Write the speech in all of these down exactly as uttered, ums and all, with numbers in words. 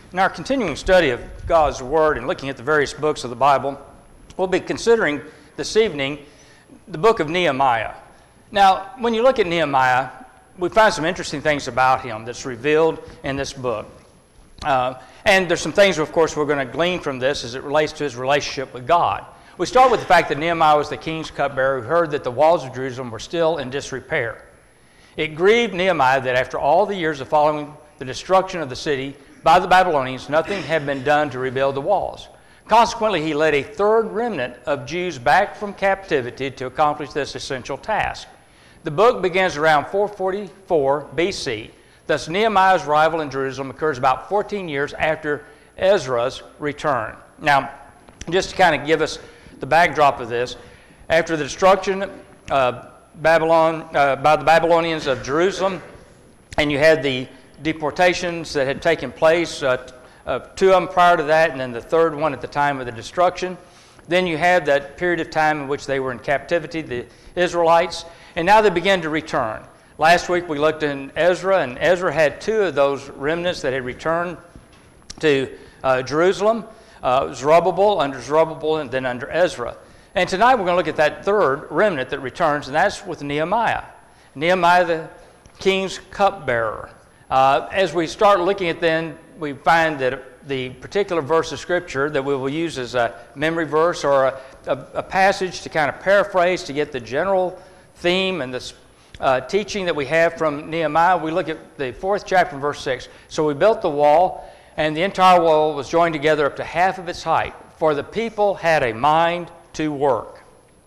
In our continuing study of God's Word and looking at the various books of the Bible, we'll be considering this evening the book of Nehemiah. Now, when you look at Nehemiah, we find some interesting things about him that's revealed in this book. Uh, and there's some things, of course, we're going to glean from this as it relates to his relationship with God. We start with the fact that Nehemiah was the king's cupbearer who heard that the walls of Jerusalem were still in disrepair. It grieved Nehemiah that after all the years of following the destruction of the city by the Babylonians, nothing had been done to rebuild the walls. Consequently, he led a third remnant of Jews back from captivity to accomplish this essential task. The book begins around four forty-four B C. Thus, Nehemiah's arrival in Jerusalem occurs about fourteen years after Ezra's return. Now, just to kind of give us the backdrop of this, after the destruction uh, Babylon, uh, by the Babylonians of Jerusalem, and you had the deportations that had taken place, uh, uh, two of them prior to that, and then the third one at the time of the destruction. Then you had that period of time in which they were in captivity, the Israelites, and now they began to return. Last week we looked in Ezra, and Ezra had two of those remnants that had returned to uh, Jerusalem, uh, Zerubbabel, under Zerubbabel, and then under Ezra. And tonight we're going to look at that third remnant that returns, and that's with Nehemiah. Nehemiah, the king's cupbearer. Uh, as we start looking at then, we find that the particular verse of Scripture that we will use as a memory verse or a, a, a passage to kind of paraphrase to get the general theme and the uh, teaching that we have from Nehemiah, we look at the fourth chapter and verse six. So we built the wall, and the entire wall was joined together up to half of its height, for the people had a mind to work.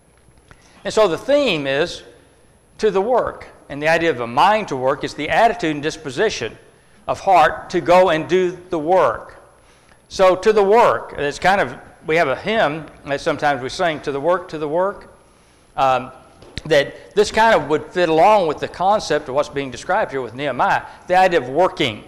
And so the theme is to the work. And the idea of a mind to work is the attitude and disposition of heart to go and do the work. So to the work, it's kind of, we have a hymn that sometimes we sing, to the work, to the work, um, that this kind of would fit along with the concept of what's being described here with Nehemiah, the idea of working.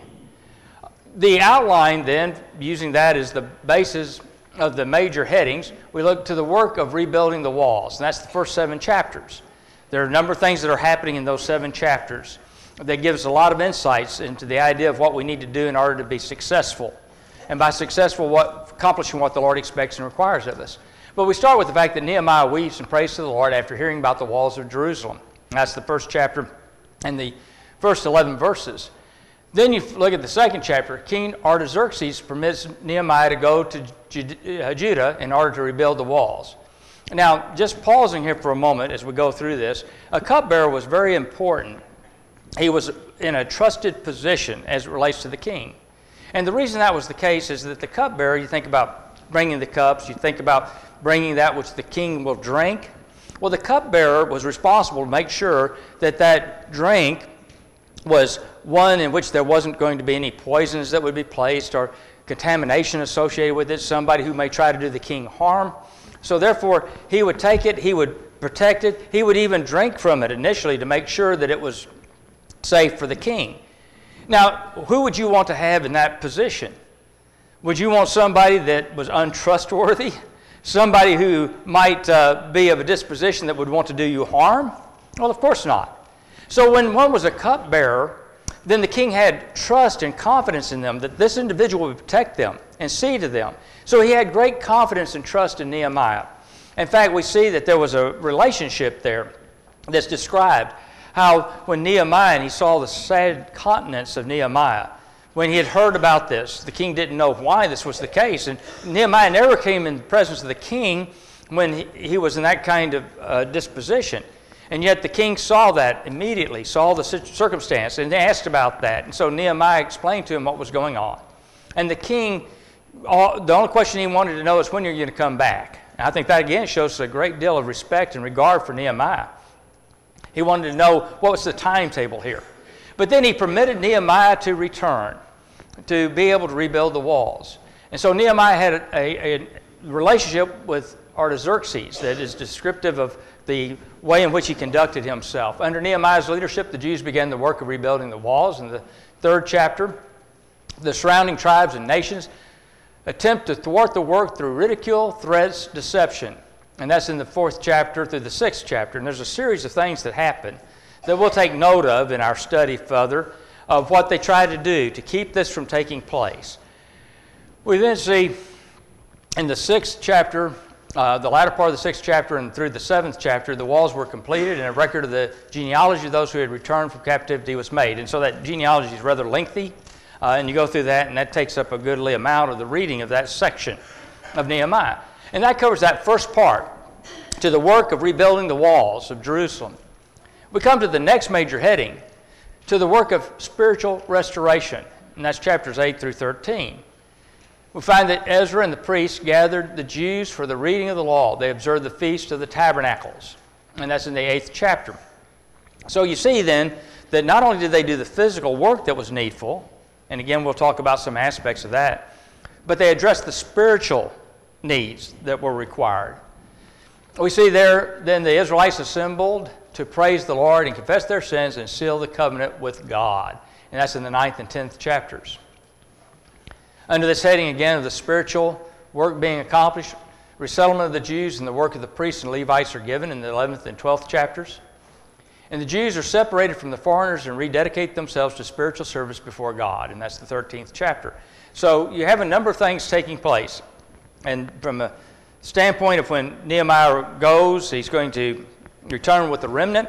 The outline then, using that as the basis of the major headings, we look to the work of rebuilding the walls, and that's the first seven chapters. There are a number of things that are happening in those seven chapters that give us a lot of insights into the idea of what we need to do in order to be successful. And by successful, what, accomplishing what the Lord expects and requires of us. But we start with the fact that Nehemiah weeps and prays to the Lord after hearing about the walls of Jerusalem. And that's the first chapter and the first eleven verses. Then you look at the second chapter. King Artaxerxes permits Nehemiah to go to Judah in order to rebuild the walls. Now, just pausing here for a moment as we go through this, a cupbearer was very important. He was in a trusted position as it relates to the king. And the reason that was the case is that the cupbearer, you think about bringing the cups, you think about bringing that which the king will drink. Well, the cupbearer was responsible to make sure that that drink was one in which there wasn't going to be any poisons that would be placed or contamination associated with it, somebody who may try to do the king harm. So therefore, he would take it, he would protect it, he would even drink from it initially to make sure that it was safe for the king. Now, who would you want to have in that position? Would you want somebody that was untrustworthy? Somebody who might uh, be of a disposition that would want to do you harm? Well, of course not. So when one was a cupbearer, then the king had trust and confidence in them that this individual would protect them and see to them. So he had great confidence and trust in Nehemiah. In fact, we see that there was a relationship there that's described, how when Nehemiah, and he saw the sad countenance of Nehemiah, when he had heard about this, the king didn't know why this was the case. And Nehemiah never came in the presence of the king when he, he was in that kind of uh, disposition. And yet the king saw that immediately, saw the circumstance, and asked about that. And so Nehemiah explained to him what was going on. And the king, all, the only question he wanted to know is, when are you going to come back? And I think that again shows a great deal of respect and regard for Nehemiah. He wanted to know what was the timetable here. But then he permitted Nehemiah to return, to be able to rebuild the walls. And so Nehemiah had a, a, a relationship with Artaxerxes that is descriptive of the way in which he conducted himself. Under Nehemiah's leadership, the Jews began the work of rebuilding the walls. In the third chapter, the surrounding tribes and nations attempt to thwart the work through ridicule, threats, deception. And that's in the fourth chapter through the sixth chapter. And there's a series of things that happen that we'll take note of in our study further of what they try to do to keep this from taking place. We then see in the sixth chapter, uh, the latter part of the sixth chapter and through the seventh chapter, the walls were completed and a record of the genealogy of those who had returned from captivity was made. And so that genealogy is rather lengthy, uh, and you go through that, and that takes up a goodly amount of the reading of that section of Nehemiah. And that covers that first part, to the work of rebuilding the walls of Jerusalem. We come to the next major heading, to the work of spiritual restoration, and that's chapters eight through thirteen. We find that Ezra and the priests gathered the Jews for the reading of the law. They observed the Feast of the Tabernacles, and that's in the eighth chapter. So you see then that not only did they do the physical work that was needful, and again we'll talk about some aspects of that, but they addressed the spiritual needs that were required. We see there then the Israelites assembled to praise the Lord and confess their sins and seal the covenant with God, and that's in the ninth and tenth chapters. Under this heading again of the spiritual work being accomplished, resettlement of the Jews and the work of the priests and Levites are given in the eleventh and twelfth chapters. And the Jews are separated from the foreigners and rededicate themselves to spiritual service before God, and that's the thirteenth chapter. So you have a number of things taking place. And from a standpoint of when Nehemiah goes, he's going to return with the remnant,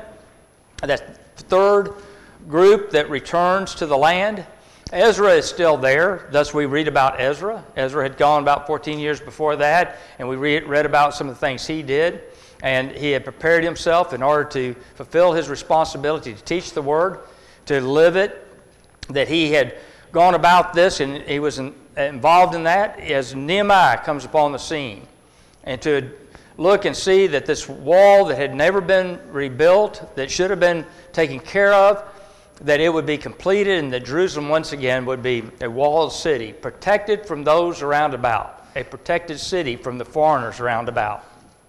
that third group that returns to the land. Ezra is still there, thus we read about Ezra. Ezra had gone about fourteen years before that, and we read, read about some of the things he did. And he had prepared himself in order to fulfill his responsibility to teach the Word, to live it, that he had gone about this and he was in, involved in that as Nehemiah comes upon the scene. And to look and see that this wall that had never been rebuilt, that should have been taken care of, that it would be completed and that Jerusalem once again would be a walled city, protected from those around about, a protected city from the foreigners around about.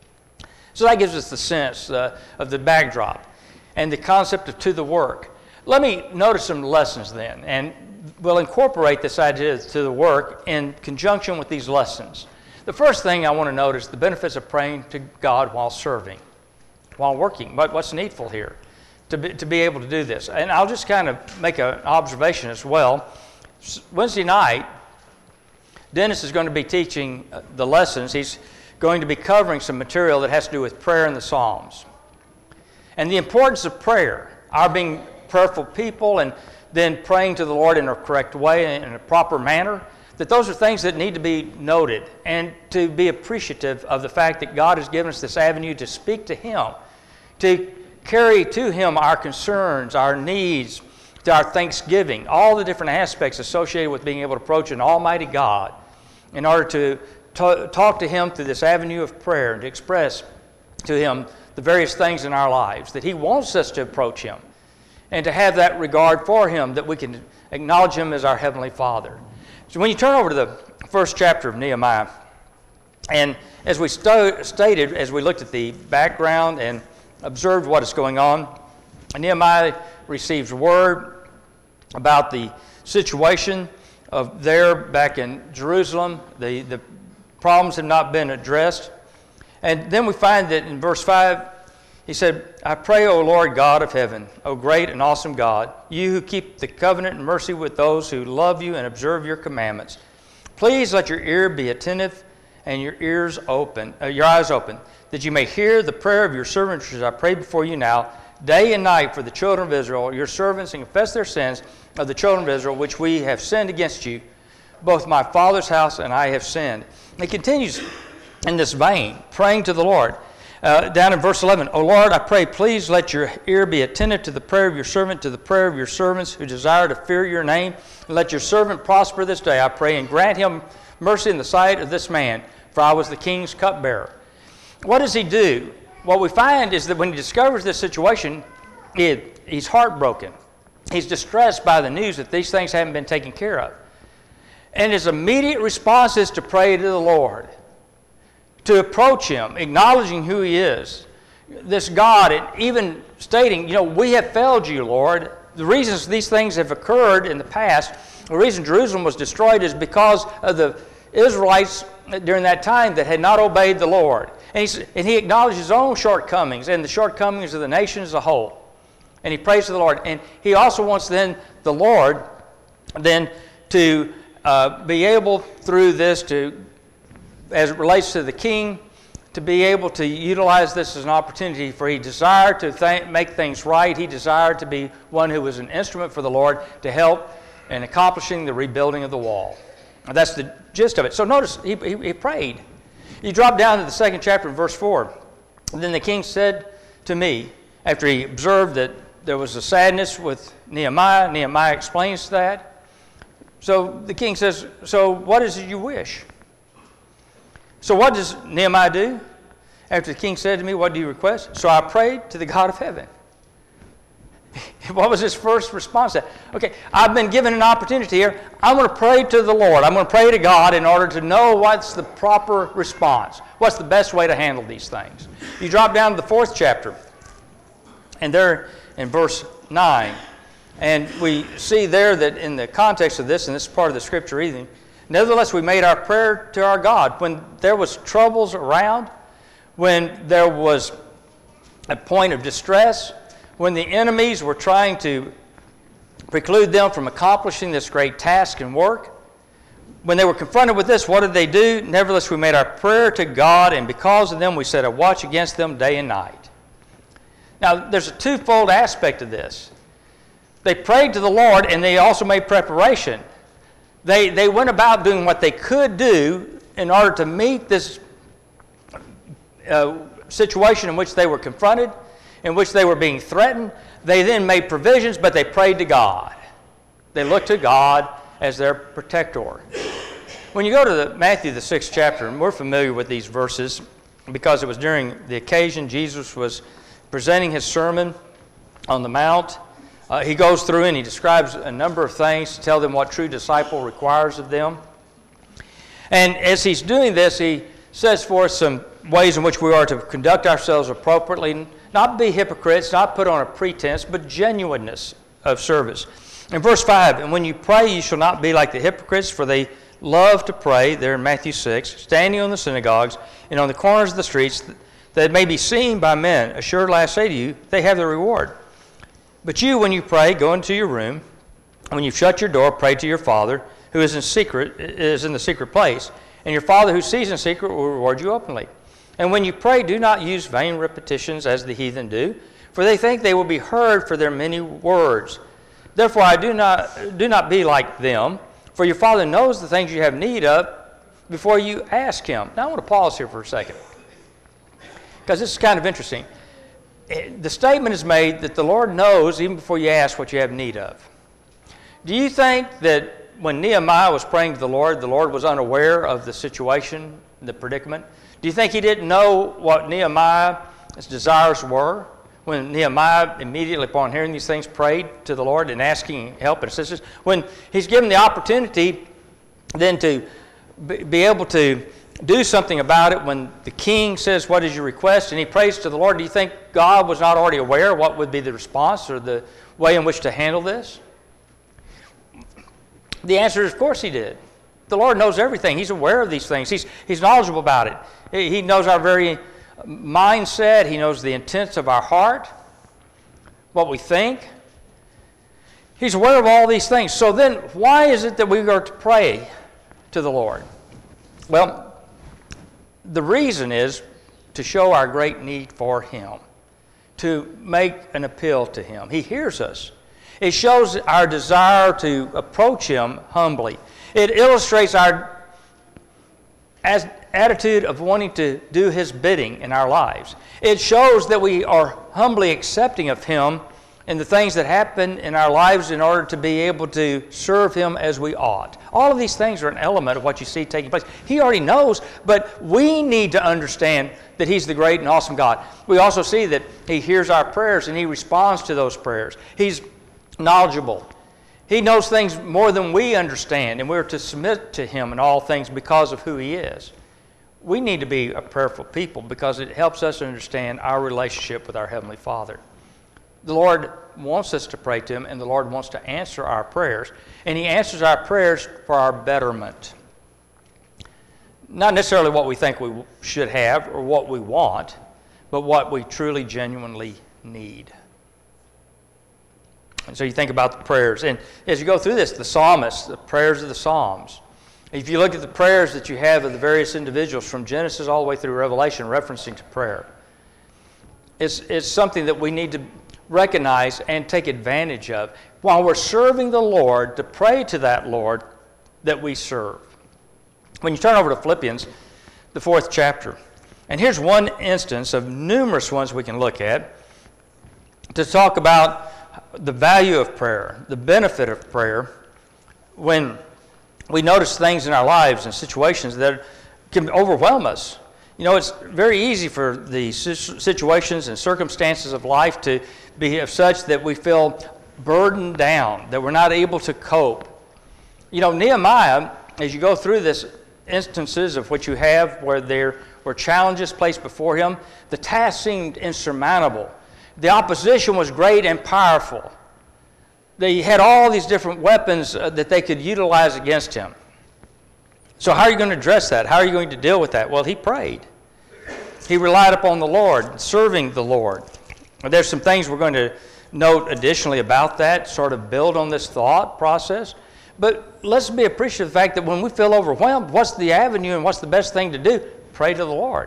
So that gives us the sense uh, of the backdrop and the concept of to the work. Let me notice some lessons then, and we'll incorporate this idea to the work in conjunction with these lessons. The first thing I want to notice, the benefits of praying to God while serving, while working. What, what's needful here to be, to be able to do this? And I'll just kind of make an observation as well. Wednesday night, Dennis is going to be teaching the lessons. He's going to be covering some material that has to do with prayer in the Psalms. And the importance of prayer, our being prayerful people and then praying to the Lord in a correct way, in a proper manner, that those are things that need to be noted and to be appreciative of the fact that God has given us this avenue to speak to Him, to carry to Him our concerns, our needs, to our thanksgiving, all the different aspects associated with being able to approach an almighty God in order to t- talk to Him through this avenue of prayer and to express to Him the various things in our lives, that He wants us to approach Him and to have that regard for Him, that we can acknowledge Him as our Heavenly Father. So when you turn over to the first chapter of Nehemiah, and as we sto- stated, as we looked at the background and observed what is going on, Nehemiah receives word about the situation of there back in Jerusalem. The, the problems have not been addressed. And then we find that in verse five, he said, I pray, O Lord God of heaven, O great and awesome God, you who keep the covenant and mercy with those who love you and observe your commandments. Please let your ear be attentive and your ears open, uh, your eyes open, that you may hear the prayer of your servants as I pray before you now, day and night for the children of Israel, your servants, and confess their sins of the children of Israel, which we have sinned against you. Both my father's house and I have sinned. And he continues in this vein, praying to the Lord. Uh, down in verse eleven, O Lord, I pray, please let your ear be attentive to the prayer of your servant, to the prayer of your servants who desire to fear your name. And let your servant prosper this day, I pray, and grant him mercy in the sight of this man, for I was the king's cupbearer. What does he do? What we find is that when he discovers this situation, he, he's heartbroken. He's distressed by the news that these things haven't been taken care of. And his immediate response is to pray to the Lord, to approach Him, acknowledging who He is, this God, and even stating, you know, we have failed you, Lord. The reasons these things have occurred in the past, the reason Jerusalem was destroyed is because of the Israelites during that time that had not obeyed the Lord. And, he's, and he acknowledged his own shortcomings and the shortcomings of the nation as a whole. And he prays to the Lord. And he also wants then the Lord then to uh, be able through this to, as it relates to the king, to be able to utilize this as an opportunity for he desired to th- make things right. He desired to be one who was an instrument for the Lord to help in accomplishing the rebuilding of the wall. And that's the gist of it. So notice, he, he, he prayed. You drop down to the second chapter, verse four. And then the king said to me, after he observed that there was a sadness with Nehemiah, Nehemiah explains that. So the king says, so what is it you wish? So what does Nehemiah do? After the king said to me, what do you request? So I prayed to the God of heaven. What was his first response to that? Okay, I've been given an opportunity here. I'm going to pray to the Lord. I'm going to pray to God in order to know what's the proper response. What's the best way to handle these things? You drop down to the fourth chapter, and there in verse nine, and we see there that in the context of this, and this is part of the scripture reading, nevertheless, we made our prayer to our God. When there was troubles around, when there was a point of distress, when the enemies were trying to preclude them from accomplishing this great task and work, when they were confronted with this, what did they do? Nevertheless, we made our prayer to God, and because of them, we set a watch against them day and night. Now, there's a twofold aspect of this. They prayed to the Lord, and they also made preparation. They, they went about doing what they could do in order to meet this uh, situation in which they were confronted, in which they were being threatened. They then made provisions, but they prayed to God. They looked to God as their protector. When you go to the, Matthew, the sixth chapter, and we're familiar with these verses because it was during the occasion Jesus was presenting his sermon on the Mount. Uh, he goes through and he describes a number of things to tell them what true disciple requires of them. And as he's doing this, he says for us some ways in which we are to conduct ourselves appropriately, not be hypocrites, not put on a pretense, but genuineness of service. In verse five, and when you pray, you shall not be like the hypocrites, for they love to pray, there in Matthew six, standing on the synagogues and on the corners of the streets, that it may be seen by men. Assuredly I say to you, they have their reward. But you, when you pray, go into your room. When you've shut your door, pray to your Father, who is in secret, is in the secret place. And your Father who sees in secret will reward you openly. And when you pray, do not use vain repetitions as the heathen do, for they think they will be heard for their many words. Therefore I do not, do not be like them, for your Father knows the things you have need of before you ask Him. Now I want to pause here for a second, because this is kind of interesting. The statement is made that the Lord knows even before you ask what you have need of. Do you think that when Nehemiah was praying to the Lord, the Lord was unaware of the situation, the predicament? Do you think he didn't know what Nehemiah's desires were when Nehemiah, immediately upon hearing these things, prayed to the Lord and asking help and assistance? When he's given the opportunity then to be able to do something about it, when the king says, what is your request? And he prays to the Lord. Do you think God was not already aware what would be the response or the way in which to handle this? The answer is, of course he did. The Lord knows everything. He's aware of these things. He's, he's knowledgeable about it. He knows our very mindset. He knows the intents of our heart, what we think. He's aware of all these things. So then, why is it that we are to pray to the Lord? Well, the reason is to show our great need for Him, to make an appeal to Him. He hears us. It shows our desire to approach Him humbly. It illustrates our as attitude of wanting to do His bidding in our lives. It shows that we are humbly accepting of Him and the things that happen in our lives in order to be able to serve Him as we ought. All of these things are an element of what you see taking place. He already knows, but we need to understand that He's the great and awesome God. We also see that He hears our prayers and He responds to those prayers. He's knowledgeable. He knows things more than we understand, and we're to submit to Him in all things because of who He is. We need to be a prayerful people because it helps us understand our relationship with our Heavenly Father. The Lord wants us to pray to Him, and the Lord wants to answer our prayers, and He answers our prayers for our betterment. Not necessarily what we think we should have or what we want, but what we truly, genuinely need. And so you think about the prayers. And as you go through this, the psalmists, the prayers of the Psalms. If you look at the prayers that you have of the various individuals from Genesis all the way through Revelation referencing to prayer, it's, it's something that we need to recognize and take advantage of while we're serving the Lord, to pray to that Lord that we serve. When you turn over to Philippians, the fourth chapter, and here's one instance of numerous ones we can look at to talk about the value of prayer, the benefit of prayer, when we notice things in our lives and situations that can overwhelm us. You know, it's very easy for the situations and circumstances of life to be of such that we feel burdened down, that we're not able to cope. You know, Nehemiah, as you go through this instances of what you have where there were challenges placed before him, the task seemed insurmountable. The opposition was great and powerful. They had all these different weapons uh, that they could utilize against him. So how are you going to address that? How are you going to deal with that? Well, he prayed. He relied upon the Lord, serving the Lord. There's some things we're going to note additionally about that, sort of build on this thought process. But let's be appreciative of the fact that when we feel overwhelmed, what's the avenue and what's the best thing to do? Pray to the Lord.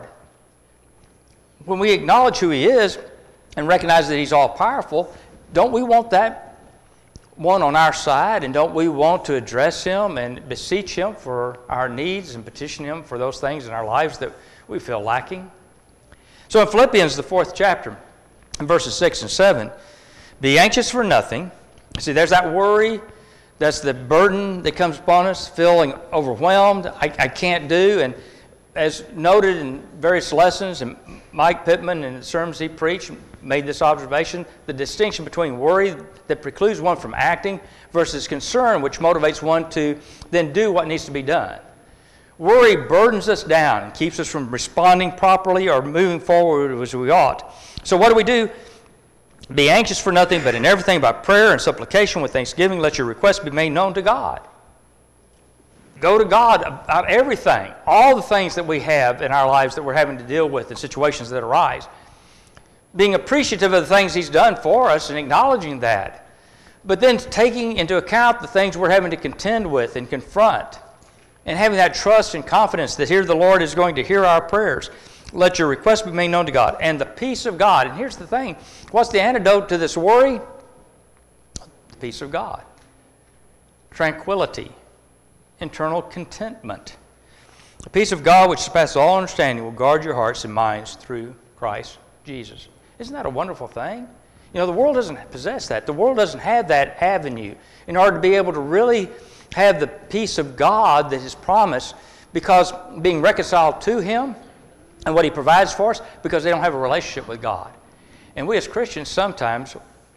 When we acknowledge who He is and recognize that He's all-powerful, don't we want that one on our side, and don't we want to address Him and beseech Him for our needs and petition Him for those things in our lives that we feel lacking? So in Philippians, the fourth chapter, in verses six and seven, be anxious for nothing. See, there's that worry. That's the burden that comes upon us, feeling overwhelmed, I, I can't do. And as noted in various lessons, and Mike Pittman in the sermons he preached made this observation, the distinction between worry that precludes one from acting versus concern, which motivates one to then do what needs to be done. Worry burdens us down and keeps us from responding properly or moving forward as we ought. So what do we do? Be anxious for nothing, but in everything by prayer and supplication with thanksgiving, let your requests be made known to God. Go to God about everything, all the things that we have in our lives that we're having to deal with, the situations that arise. Being appreciative of the things He's done for us and acknowledging that. But then taking into account the things we're having to contend with and confront, and having that trust and confidence that here the Lord is going to hear our prayers. Let your requests be made known to God. And the peace of God. And here's the thing. What's the antidote to this worry? The peace of God. Tranquility. Internal contentment. The peace of God which surpasses all understanding will guard your hearts and minds through Christ Jesus. Isn't that a wonderful thing? You know, the world doesn't possess that. The world doesn't have that avenue in order to be able to really have the peace of God that is promised, because being reconciled to Him and what He provides for us, because they don't have a relationship with God. And we as Christians sometimes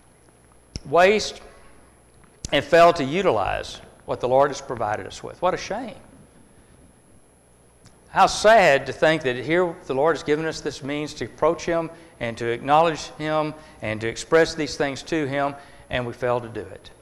waste and fail to utilize what the Lord has provided us with. What a shame. How sad to think that here the Lord has given us this means to approach Him and to acknowledge Him and to express these things to Him, and we fail to do it.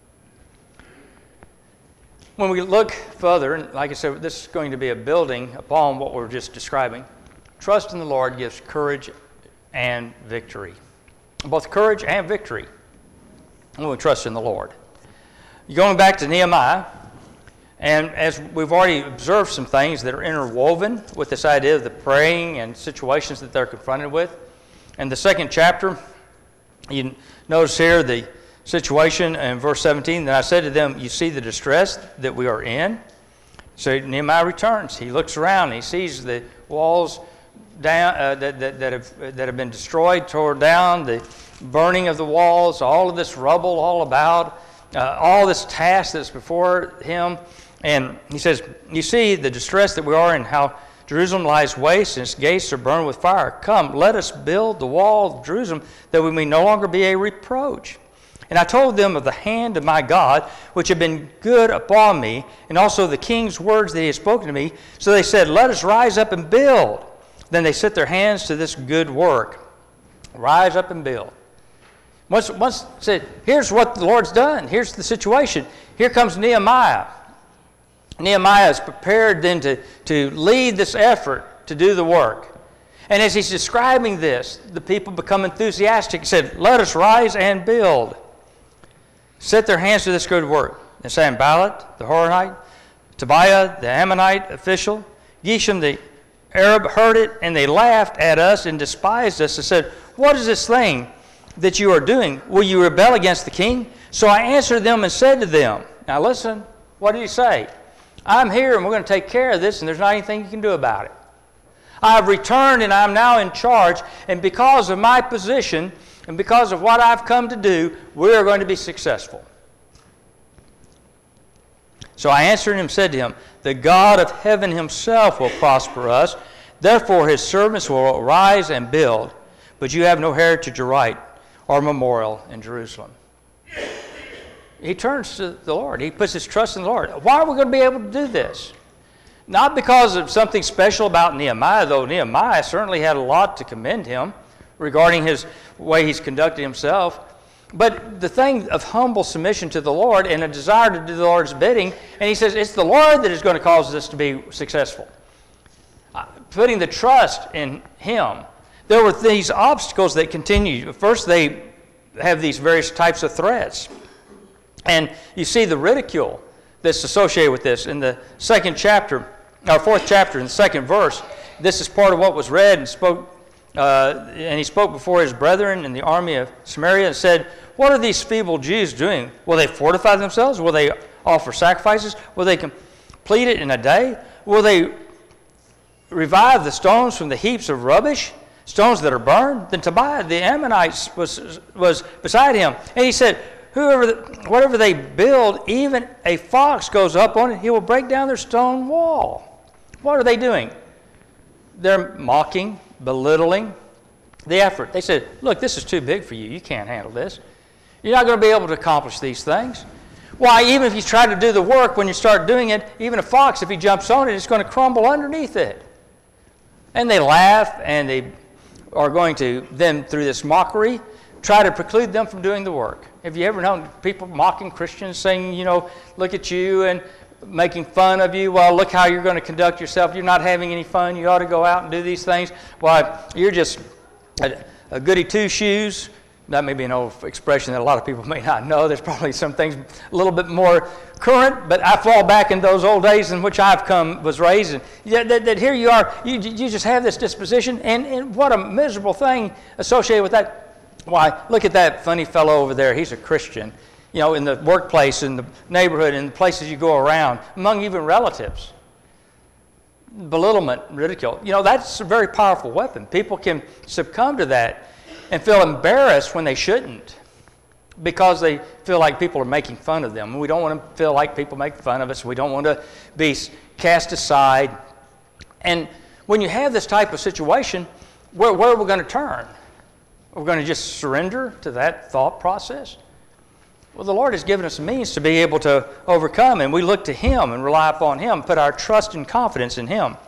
When we look further, and like I said, this is going to be a building upon what we're just describing. Trust in the Lord gives courage and victory. Both courage and victory when we trust in the Lord. Going back to Nehemiah, and as we've already observed some things that are interwoven with this idea of the praying and situations that they're confronted with. In the second chapter, you notice here the situation in verse seventeen, that I said to them, you see the distress that we are in? So Nehemiah returns. He looks around. He sees the walls down uh, that, that, that, have, that have been destroyed, torn down, the burning of the walls, all of this rubble all about, uh, all this task that's before him. And he says, you see the distress that we are in, how Jerusalem lies waste and its gates are burned with fire. Come, let us build the wall of Jerusalem that we may no longer be a reproach. And I told them of the hand of my God, which had been good upon me, and also the king's words that he had spoken to me. So they said, let us rise up and build. Then they set their hands to this good work. Rise up and build. Once, once said, here's what the Lord's done. Here's the situation. Here comes Nehemiah. Nehemiah is prepared then to, to lead this effort to do the work. And as he's describing this, the people become enthusiastic. He said, let us rise and build. set their hands to this good work. And Sanballat, the Horonite, Tobiah, the Ammonite official, Geshem, the Arab, heard it, and they laughed at us and despised us and said, what is this thing that you are doing? Will you rebel against the king? So I answered them and said to them, now listen, what did he say? I'm here and we're going to take care of this, and there's not anything you can do about it. I have returned and I'm now in charge, and because of my position and because of what I've come to do, we are going to be successful. So I answered him and said to him, the God of heaven himself will prosper us. Therefore his servants will arise and build. But you have no heritage or right or memorial in Jerusalem. He turns to the Lord. He puts his trust in the Lord. Why are we going to be able to do this? Not because of something special about Nehemiah, though Nehemiah certainly had a lot to commend him regarding his way he's conducted himself. But the thing of humble submission to the Lord and a desire to do the Lord's bidding, and he says it's the Lord that is going to cause this to be successful. Uh, putting the trust in him. There were these obstacles that continued. First, they have these various types of threats. And you see the ridicule that's associated with this. In the second chapter, or fourth chapter, in the second verse, this is part of what was read and spoke. Uh, and he spoke before his brethren in the army of Samaria and said, what are these feeble Jews doing? Will they fortify themselves? Will they offer sacrifices? Will they complete it in a day? Will they revive the stones from the heaps of rubbish, stones that are burned? Then Tobiah the Ammonite was, was beside him. And he said, Whoever, whatever they build, even a fox goes up on it, he will break down their stone wall. What are they doing? They're mocking, belittling the effort. They said, look, this is too big for you. You can't handle this. You're not going to be able to accomplish these things. Why, even if you try to do the work, when you start doing it, even a fox, if he jumps on it, it's going to crumble underneath it. And they laugh, and they are going to then, through this mockery, try to preclude them from doing the work. Have you ever known people mocking Christians, saying, you know, look at you, and making fun of you? Well, look how you're going to conduct yourself. You're not having any fun. You ought to go out and do these things. Why, you're just a, a goody two-shoes. That may be an old expression that a lot of people may not know. There's probably some things a little bit more current, but I fall back in those old days in which I've come, was raised. And yeah, that, that here you are, you, you just have this disposition, and, and what a miserable thing associated with that. Why, look at that funny fellow over there. He's a Christian. You know, in the workplace, in the neighborhood, in the places you go around, among even relatives. Belittlement, ridicule. You know, that's a very powerful weapon. People can succumb to that and feel embarrassed when they shouldn't, because they feel like people are making fun of them. We don't want to feel like people make fun of us. We don't want to be cast aside. And when you have this type of situation, where, where are we going to turn? We're going to just surrender to that thought process? Well, the Lord has given us a means to be able to overcome, and we look to him and rely upon him, put our trust and confidence in him.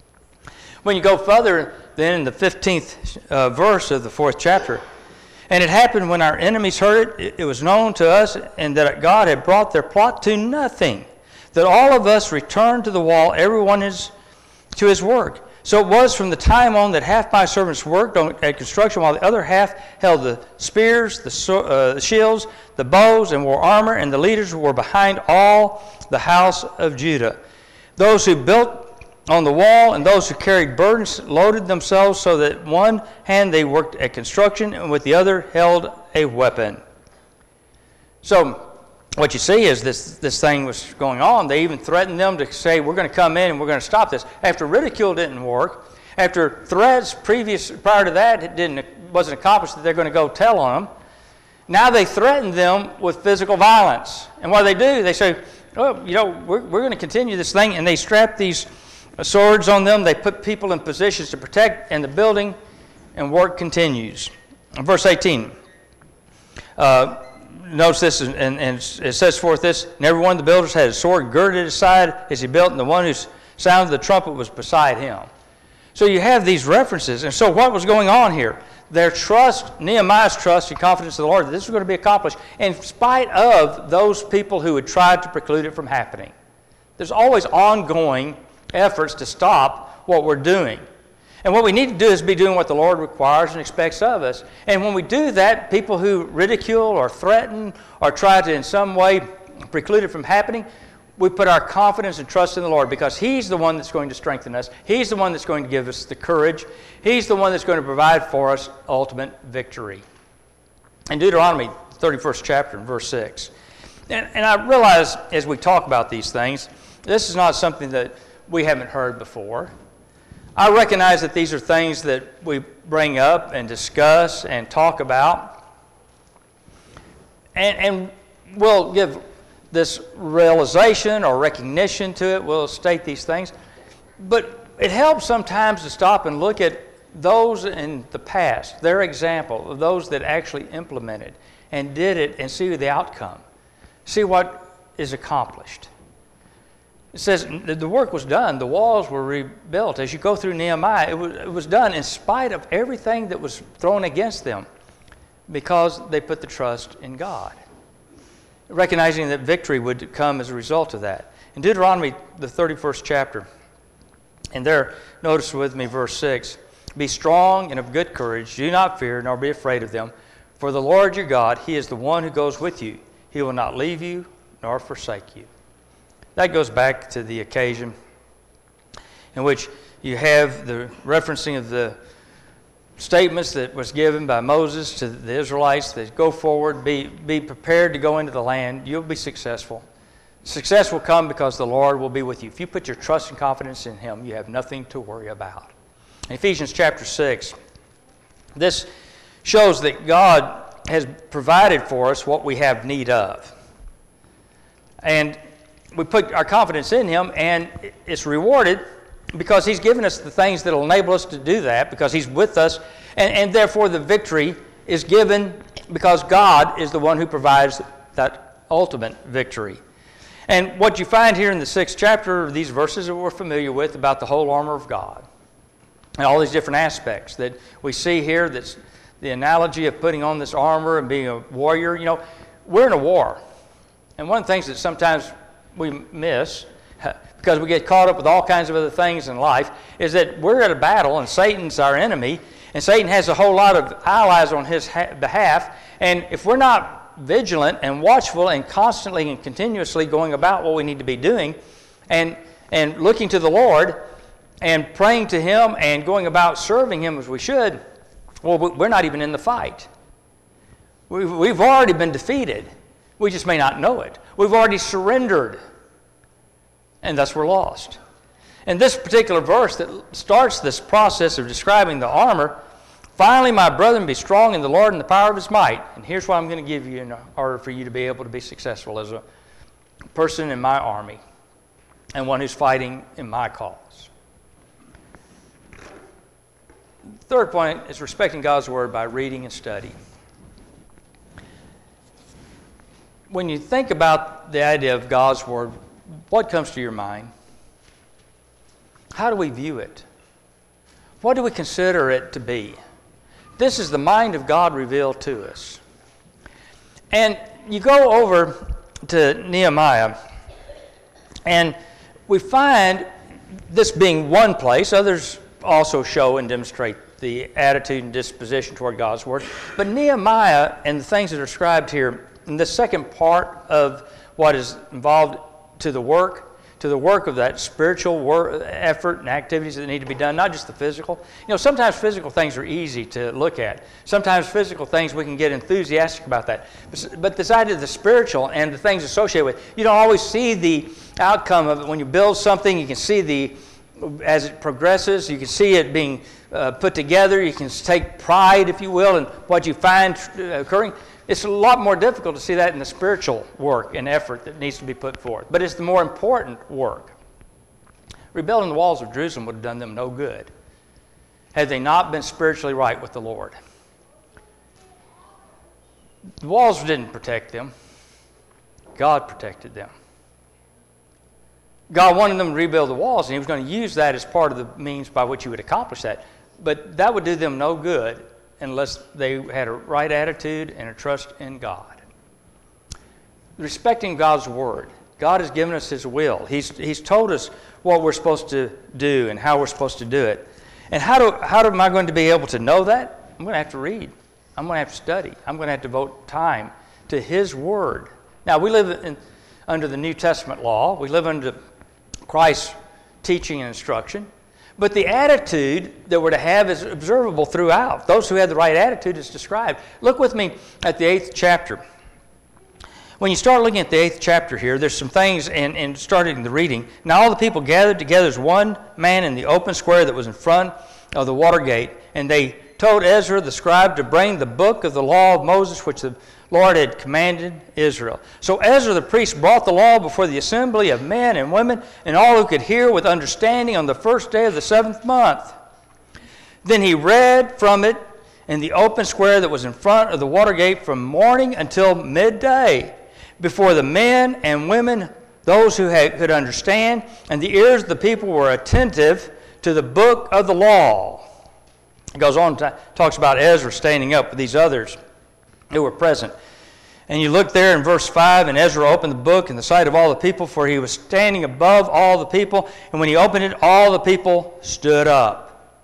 When you go further, then in the fifteenth uh, verse of the fourth chapter, and it happened when our enemies heard it, it was known to us, and that God had brought their plot to nothing, that all of us returned to the wall, everyone is to his work. So it was from the time on that half my servants worked on, at construction, while the other half held the spears, the, uh, the shields, the bows, and wore armor, and the leaders were behind all the house of Judah. Those who built on the wall and those who carried burdens loaded themselves, so that one hand they worked at construction, and with the other held a weapon. So what you see is this, this thing was going on. They even threatened them to say, we're going to come in and we're going to stop this. After ridicule didn't work, after threats previous prior to that it didn't wasn't accomplished that they're going to go tell on them, now they threaten them with physical violence. And what do they do? They say, oh, you know, we're, we're going to continue this thing. And they strap these swords on them. They put people in positions to protect and the building, and work continues. In verse eighteen, uh, notice this, and, and it says forth this, and every one of the builders had a sword girded at his side as he built, and the one who sounded the trumpet was beside him. So you have these references. And so what was going on here? Their trust, Nehemiah's trust and confidence in the Lord, that this was going to be accomplished in spite of those people who had tried to preclude it from happening. There's always ongoing efforts to stop what we're doing. And what we need to do is be doing what the Lord requires and expects of us. And when we do that, people who ridicule or threaten or try to in some way preclude it from happening, we put our confidence and trust in the Lord, because He's the one that's going to strengthen us. He's the one that's going to give us the courage. He's the one that's going to provide for us ultimate victory. In Deuteronomy, thirty-first chapter, and verse six. And, and I realize as we talk about these things, this is not something that we haven't heard before. I recognize that these are things that we bring up and discuss and talk about. And, and we'll give this realization or recognition to it. We'll state these things. But it helps sometimes to stop and look at those in the past, their example of those that actually implemented and did it, and see the outcome. See what is accomplished. It says the work was done. The walls were rebuilt. As you go through Nehemiah, it was, it was done in spite of everything that was thrown against them, because they put the trust in God, recognizing that victory would come as a result of that. In Deuteronomy, the thirty-first chapter, and there, notice with me verse six, "Be strong and of good courage. Do not fear, nor be afraid of them. For the Lord your God, He is the one who goes with you. He will not leave you nor forsake you." That goes back to the occasion in which you have the referencing of the statements that was given by Moses to the Israelites that go forward, be, be prepared to go into the land. You'll be successful. Success will come because the Lord will be with you. If you put your trust and confidence in Him, you have nothing to worry about. In Ephesians chapter six, this shows that God has provided for us what we have need of. And we put our confidence in Him, and it's rewarded because He's given us the things that will enable us to do that, because He's with us, and, and therefore the victory is given because God is the one who provides that ultimate victory. And what you find here in the sixth chapter are these verses that we're familiar with about the whole armor of God and all these different aspects that we see here. That's the analogy of putting on this armor and being a warrior. You know, we're in a war. And one of the things that sometimes we miss, because we get caught up with all kinds of other things in life, is that we're at a battle and Satan's our enemy, and Satan has a whole lot of allies on his ha- behalf, and if we're not vigilant and watchful and constantly and continuously going about what we need to be doing and, and looking to the Lord and praying to Him and going about serving Him as we should, well, we're not even in the fight. We've, we've already been defeated. We just may not know it. We've already surrendered, and thus we're lost. And this particular verse that starts this process of describing the armor, "Finally, my brethren, be strong in the Lord and the power of His might." And here's what I'm going to give you in order for you to be able to be successful as a person in my army and one who's fighting in my cause. Third point is respecting God's Word by reading and studying. When you think about the idea of God's Word, what comes to your mind? How do we view it? What do we consider it to be? This is the mind of God revealed to us. And you go over to Nehemiah, and we find this being one place. Others also show and demonstrate the attitude and disposition toward God's Word. But Nehemiah and the things that are described here, in the second part of what is involved to the work, to the work of that spiritual work, effort and activities that need to be done, not just the physical. You know, sometimes physical things are easy to look at. Sometimes physical things we can get enthusiastic about that. But this idea of the spiritual and the things associated with it, you don't always see the outcome of it. When you build something, you can see the, as it progresses, you can see it being uh, put together. You can take pride, if you will, in what you find occurring. It's a lot more difficult to see that in the spiritual work and effort that needs to be put forth. But it's the more important work. Rebuilding the walls of Jerusalem would have done them no good had they not been spiritually right with the Lord. The walls didn't protect them. God protected them. God wanted them to rebuild the walls, and He was going to use that as part of the means by which He would accomplish that. But that would do them no good unless they had a right attitude and a trust in God. Respecting God's Word. God has given us His will. He's, he's told us what we're supposed to do and how we're supposed to do it. And how do how am I going to be able to know that? I'm going to have to read. I'm going to have to study. I'm going to have to devote time to His Word. Now, we live in, under the New Testament law. We live under Christ's teaching and instruction. But the attitude that we're to have is observable throughout. Those who have the right attitude is described. Look with me at the eighth chapter. When you start looking at the eighth chapter here, there's some things, and, and starting the reading. Now all the people gathered together as one man in the open square that was in front of the water gate, and they told Ezra the scribe to bring the book of the law of Moses, which the Lord had commanded Israel. So Ezra the priest brought the law before the assembly of men and women and all who could hear with understanding on the first day of the seventh month. Then he read from it in the open square that was in front of the water gate from morning until midday, before the men and women, those who had, could understand, and the ears of the people were attentive to the book of the law. It goes on to talks about Ezra standing up with these others who were present. And you look there in verse five, and Ezra opened the book in the sight of all the people, for he was standing above all the people. And when he opened it, all the people stood up.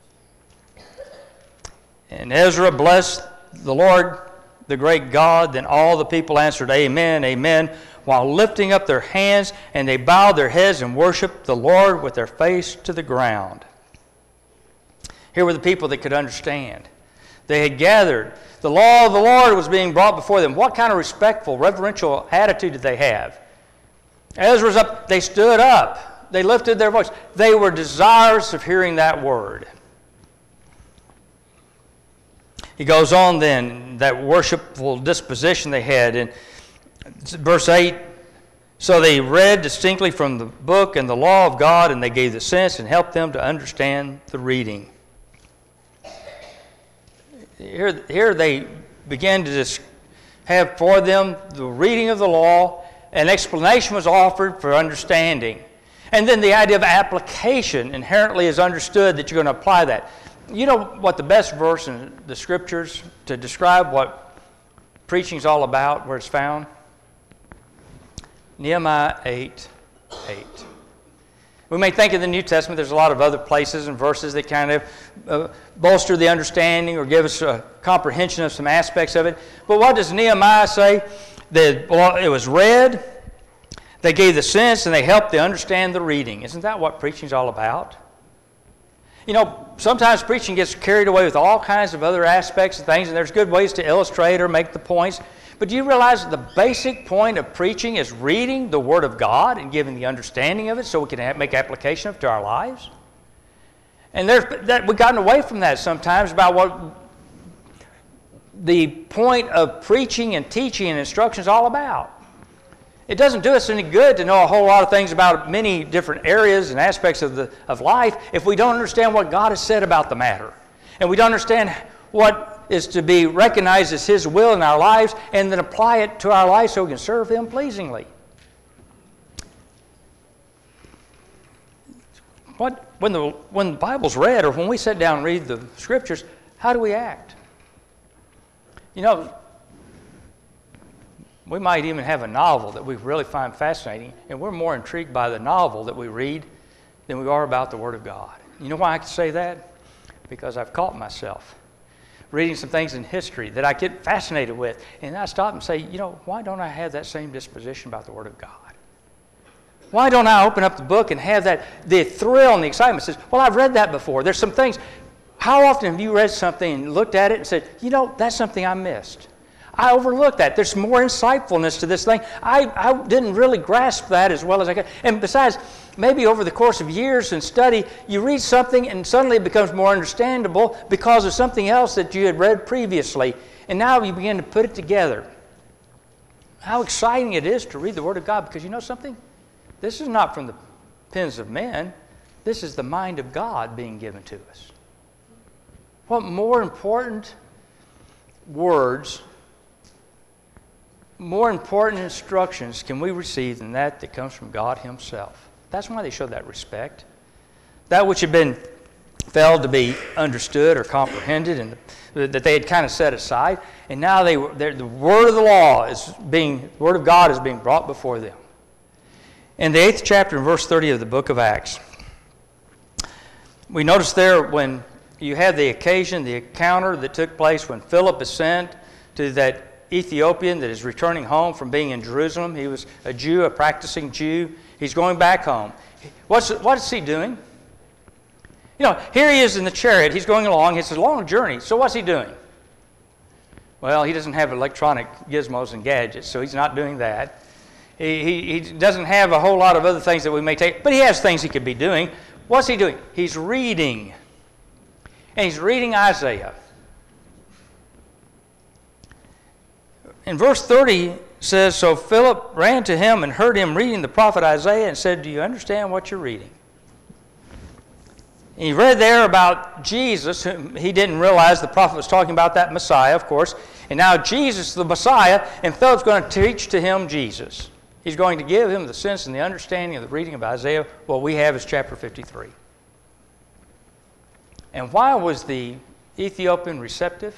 And Ezra blessed the Lord, the great God. Then all the people answered, Amen, Amen, while lifting up their hands, and they bowed their heads and worshiped the Lord with their face to the ground. Here were the people that could understand. They had gathered. The law of the Lord was being brought before them. What kind of respectful, reverential attitude did they have? Ezra's up, they stood up. They lifted their voice. They were desirous of hearing that word. He goes on then, that worshipful disposition they had. In verse eight, so they read distinctly from the book and the law of God, and they gave the sense and helped them to understand the reading. Here, here they began to just have for them the reading of the law. An explanation was offered for understanding. And then the idea of application inherently is understood that you're going to apply that. You know what the best verse in the Scriptures to describe what preaching is all about, where it's found? Nehemiah eight eight. We may think in the New Testament there's a lot of other places and verses that kind of uh, bolster the understanding or give us a comprehension of some aspects of it. But what does Nehemiah say? That well, it was read, they gave the sense, and they helped to understand the reading. Isn't that what preaching is all about? You know, sometimes preaching gets carried away with all kinds of other aspects and things, and there's good ways to illustrate or make the points. But do you realize that the basic point of preaching is reading the Word of God and giving the understanding of it so we can have, make application of it to our lives? And there's, that, we've gotten away from that sometimes about what the point of preaching and teaching and instruction is all about. It doesn't do us any good to know a whole lot of things about many different areas and aspects of, the, of life if we don't understand what God has said about the matter. And we don't understand what is to be recognized as His will in our lives and then apply it to our lives so we can serve Him pleasingly. What, when, the, when the Bible's read or when we sit down and read the Scriptures, how do we act? You know, we might even have a novel that we really find fascinating, and we're more intrigued by the novel that we read than we are about the Word of God. You know why I can say that? Because I've caught myself reading some things in history that I get fascinated with, and I stop and say, you know, why don't I have that same disposition about the Word of God? Why don't I open up the book and have that, the thrill and the excitement? It says, well, I've read that before. There's some things. How often have you read something and looked at it and said, you know, that's something I missed. I overlooked that. There's more insightfulness to this thing. I, I didn't really grasp that as well as I could. And besides, maybe over the course of years and study, you read something and suddenly it becomes more understandable because of something else that you had read previously. And now you begin to put it together. How exciting it is to read the Word of God, because you know something? This is not from the pens of men. This is the mind of God being given to us. What more important words, more important instructions can we receive than that that comes from God Himself? That's why they showed that respect. That which had been failed to be understood or comprehended, and that they had kind of set aside, and now they were the word of the law is being, the word of God is being brought before them. In the eighth chapter, in verse thirty of the book of Acts, we notice there when you have the occasion, the encounter that took place when Philip is sent to that Ethiopian that is returning home from being in Jerusalem. He was a Jew, a practicing Jew. He's going back home. What's, what is he doing? You know, here he is in the chariot. He's going along. It's a long journey. So what's he doing? Well, he doesn't have electronic gizmos and gadgets, so he's not doing that. He, he, he doesn't have a whole lot of other things that we may take, but he has things he could be doing. What's he doing? He's reading. And he's reading Isaiah. In verse thirty says, so Philip ran to him and heard him reading the prophet Isaiah and said, do you understand what you're reading? And he read there about Jesus, whom he didn't realize the prophet was talking about that Messiah, of course. And now Jesus, the Messiah, and Philip's going to teach to him Jesus. He's going to give him the sense and the understanding of the reading of Isaiah. What we have is chapter fifty-three. And why was the Ethiopian receptive?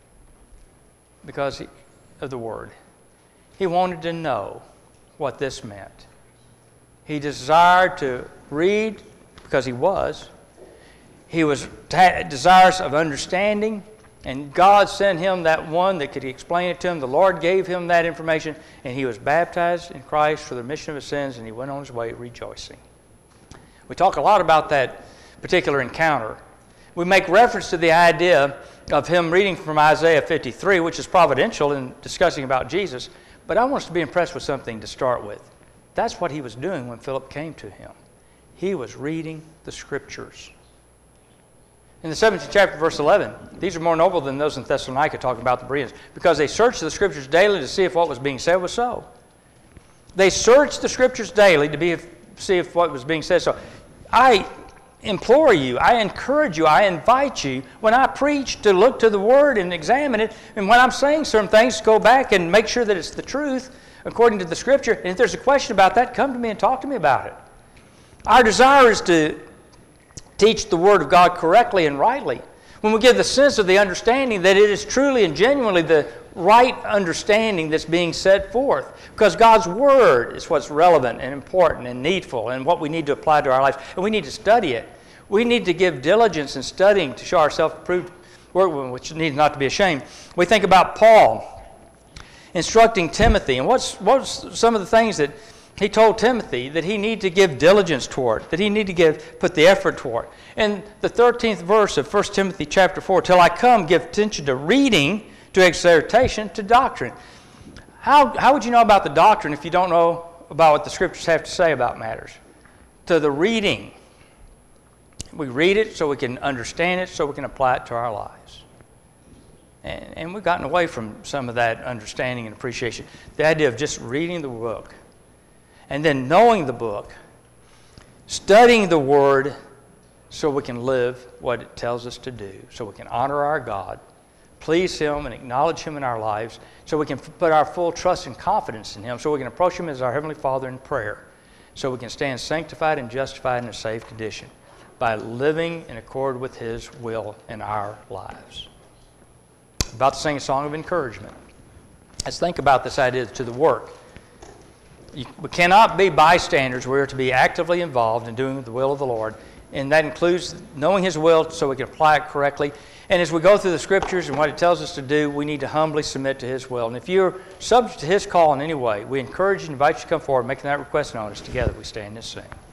Because he, of the word. He wanted to know what this meant. He desired to read because he was. He was ta- desirous of understanding, and God sent him that one that could explain it to him. The Lord gave him that information, and he was baptized in Christ for the remission of his sins, and he went on his way rejoicing. We talk a lot about that particular encounter. We make reference to the idea of him reading from Isaiah fifty-three, which is providential in discussing about Jesus, but I want us to be impressed with something to start with. That's what he was doing when Philip came to him. He was reading the Scriptures. In the seventeenth chapter, verse eleven, these are more noble than those in Thessalonica talking about the Bereans, because they searched the Scriptures daily to see if what was being said was so. They searched the Scriptures daily to be, see if what was being said so. I implore you, I encourage you, I invite you, when I preach, to look to the Word and examine it, and when I'm saying certain things, go back and make sure that it's the truth according to the Scripture, and if there's a question about that, come to me and talk to me about it. Our desire is to teach the Word of God correctly and rightly. When we give the sense of the understanding that it is truly and genuinely the right understanding that's being set forth, because God's Word is what's relevant and important and needful and what we need to apply to our lives, and we need to study it. We need to give diligence in studying to show ourselves approved workmen, which needs not to be ashamed. We think about Paul instructing Timothy, and what's what's some of the things that he told Timothy that he need to give diligence toward, that he need to give put the effort toward. In the thirteenth verse of First Timothy chapter four, till I come, give attention to reading, to exhortation, to doctrine. How, how would you know about the doctrine if you don't know about what the Scriptures have to say about matters? To the reading. We read it so we can understand it, so we can apply it to our lives. And, and we've gotten away from some of that understanding and appreciation. The idea of just reading the book, and then knowing the book, studying the Word so we can live what it tells us to do, so we can honor our God, please Him, and acknowledge Him in our lives, so we can put our full trust and confidence in Him, so we can approach Him as our Heavenly Father in prayer, so we can stand sanctified and justified in a safe condition by living in accord with His will in our lives. I'm about to sing a song of encouragement. Let's think about this idea to the work. You, we cannot be bystanders. We are to be actively involved in doing the will of the Lord, and that includes knowing His will so we can apply it correctly. And as we go through the Scriptures and what it tells us to do, we need to humbly submit to His will. And if you're subject to His call in any way, we encourage and invite you to come forward, making that request known as together we stand and sing.